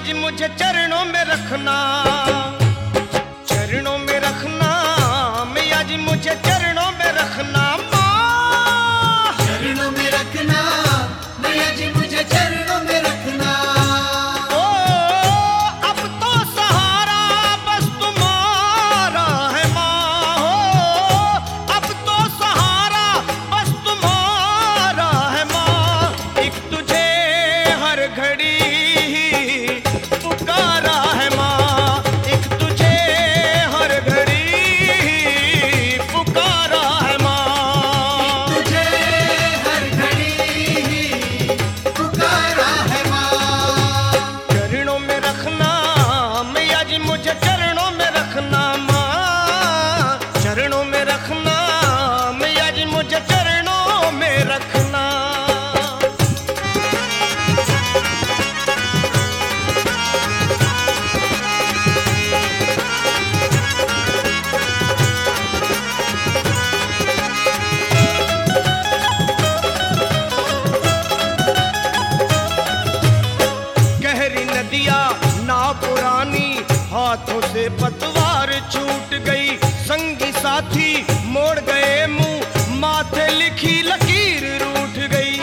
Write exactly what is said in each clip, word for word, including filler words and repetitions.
आज मुझे चरणों में रखना, चरणों में रखना मैया जी, मुझे चरणों में रखना माँ, चरणों में रखना मैया जी, मुझे चरणों में रखना। ओ अब तो सहारा बस तुम्हारा है माँ, हो अब तो सहारा बस तुम्हारा है माँ, एक तुझे हर घड़ी पुकारा है माँ, एक तुझे हर घड़ी पुकारा है माँ, तुझे हर घड़ी पुकारा है माँ। चरणों में रखना मैया जी, मुझे चरणों में रखना माँ, चरणों में रखना मैया जी, मुझे चरणों में रखना। गहरी नदिया ना पुरानी, हाथों से पतवार छूट गई, संगी साथी मोड़ गए मुंह, माथे लिखी लकीर रूठ गई।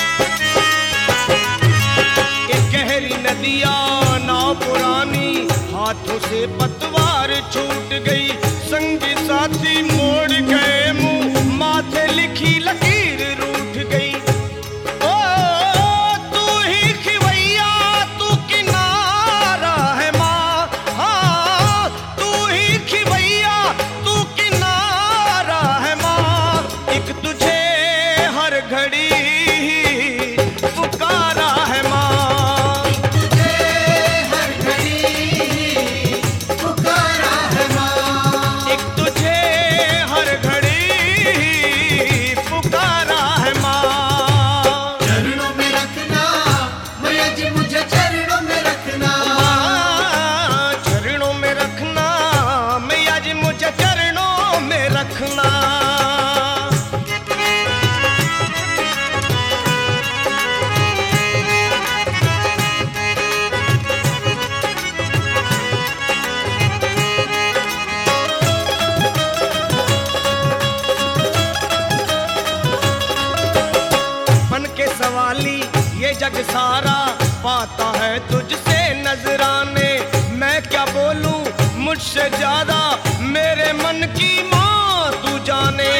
एक गहरी नदिया ना पुरानी, हाथों से पतवार छूट गई, संगी साथी मोड़ गए मुंह, माथे लिखी लकीर रूठ गई। ओ तू ही खिवैया तू किनारा है माँ, हाँ तू ही खिवैया तू किनारा है माँ, एक तुझे हर घड़ी पुकारा है माँ, तुझे हर घड़ी पुकारा है माँ। एक तुझे हर घड़ी पुकारा है माँ, चरणों में रखना मैया जी, मुझे चरणों में रखना। माँ, चरणों में रखना मैया जी, मुझे चरणों में रखना। बन के सवाली ये जग सारा पाता है तुझसे नजराने, मैं क्या बोलूं मुझसे ज्यादा मेरे मन की माँ तू जाने।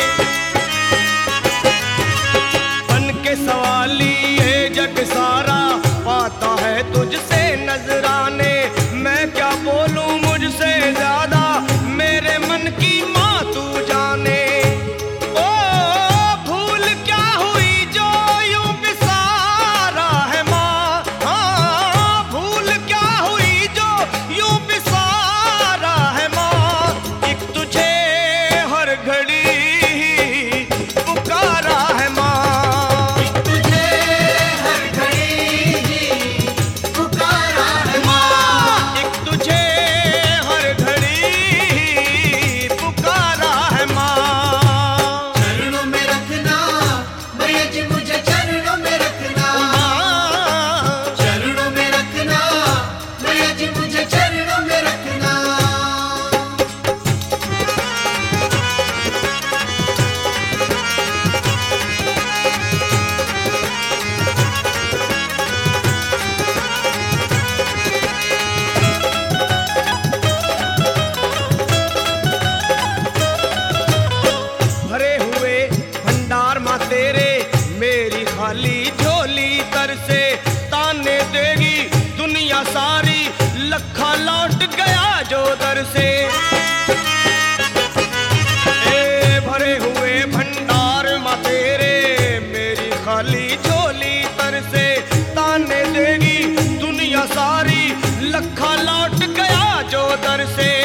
बन के सवाली ये जग सारा पाता है तुझसे नजराने, मैं क्या बोलूं मुझसे ज्यादा मेरे मन की माँ तू जाने। ओ भूल क्या हुई जो यूं बिसारा है माँ, हाँ भूल क्या हुई जो यूं बिसारा है माँ, एक तुझे हर घड़ी पुकारा है माँ, तुझे हर घड़ी पुकारा है माँ। एक तुझे हर घड़ी पुकारा है माँ, चरणों में रखना मैया जी, मुझे चरणों में रखना। माँ, चरणों में रखना मैया जी, मुझे चरणों में रखना। भरे हुए भंडार माँ तेरे, मेरी खाली झोली तर से, ताने देगी दुनिया सारी, लखा लौट गया जो दर से। ए भरे हुए भंडार माँ तेरे, मेरी खाली झोली तर से, ताने देगी दुनिया सारी, लखा लौट गया जो दर से।